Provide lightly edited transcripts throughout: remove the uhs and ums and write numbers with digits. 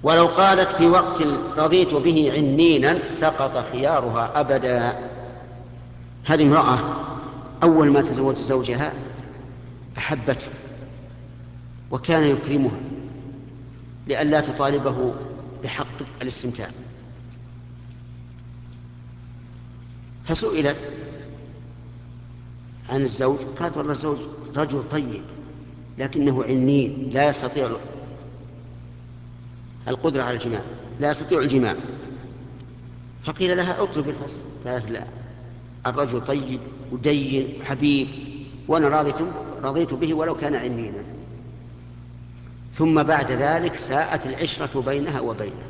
ولو قالت في وقت رضيت به عنينا سقط خيارها أبدا. هذه امرأة أول ما تزوج زوجها أحبته وكان يكرمها لئلا تطالبه بحق الاستمتاع، فسئلت عن الزوج قالت والله الزوج رجل طيب لكنه عنين لا يستطيع القدرة على الجماع، لا يستطيع الجماع. فقيل لها اطلب الفصل، قالت لا، الرجل طيب ودين وحبيب وأنا رضيت به ولو كان عنينا. ثم بعد ذلك ساءت العشرة بينها وبينه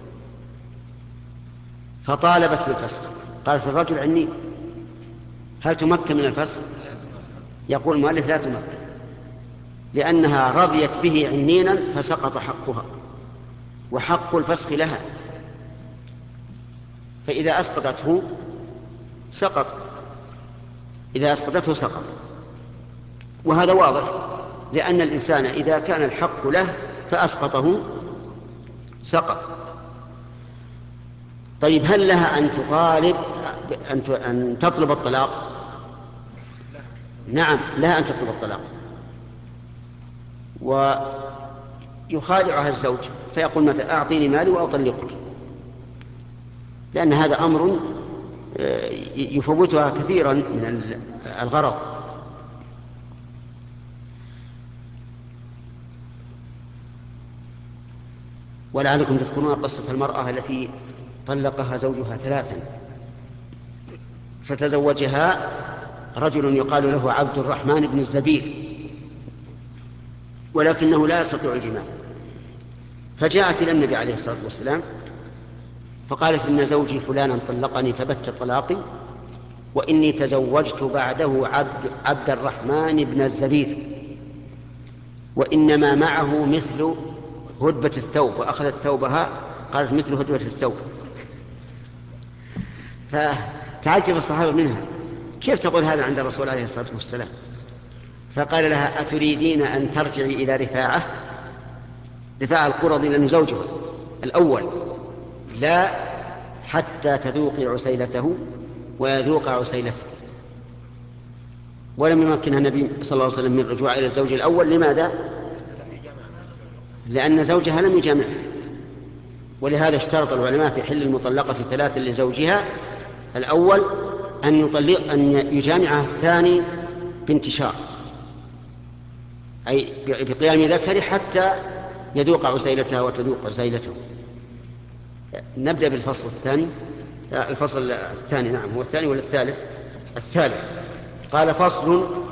فطالبت بالفسخ. قالت الرجل عنين، هل تمكن من الفسخ؟ يقول المؤلف لا تمكن، لأنها رضيت به عنينا فسقط حقها وحق الفسخ لها، فإذا أسقطته سقط، إذا أسقطته سقط. وهذا واضح، لأن الإنسان إذا كان الحق له فأسقطه سقط. طيب هل لها أن تطالب أن تطلب الطلاق؟ نعم لها أن تطلب الطلاق، ويخادعها الزوج فيقول مثلا أعطيني مالي وأطلقك، لأن هذا أمر يفوتها كثيرا من الغرض. ولعلكم تذكرون قصة المرأة التي طلقها زوجها 3 فتزوجها رجل يقال له عبد الرحمن بن الزبير ولكنه لا يستطيع الجماع، فجاءت إلى النبي عليه الصلاة والسلام فقالت إن زوجي فلانا طلقني فبت طلاقي وإني تزوجت بعده عبد الرحمن بن الزبير وإنما معه مثل هدبة الثوب، وأخذت ثوبها قالت مثل هدبة الثوب. فتعجب الصحابة منها، كيف تقول هذا عند الرسول عليه الصلاة والسلام؟ فقال لها أتريدين أن ترجعي إلى رفاعة القرظي لأنه زوجها الأول؟ لا، حتى تذوقي عسيلته ويذوق عسيلته. ولم يمكنها النبي صلى الله عليه وسلم من الرجوع إلى الزوج الأول. لماذا؟ لأن زوجها لم يجامعها، ولهذا اشترط العلماء في حل المطلقة 3 لزوجها الأول أن يجامعها الثاني بانتشار، أي بقيام ذكره حتى يذوق عسيلتها وتذوق عسيلته. نبدأ بالفصل الثاني. الفصل الثاني، نعم هو الثاني ولا الثالث؟ الثالث. قال فصل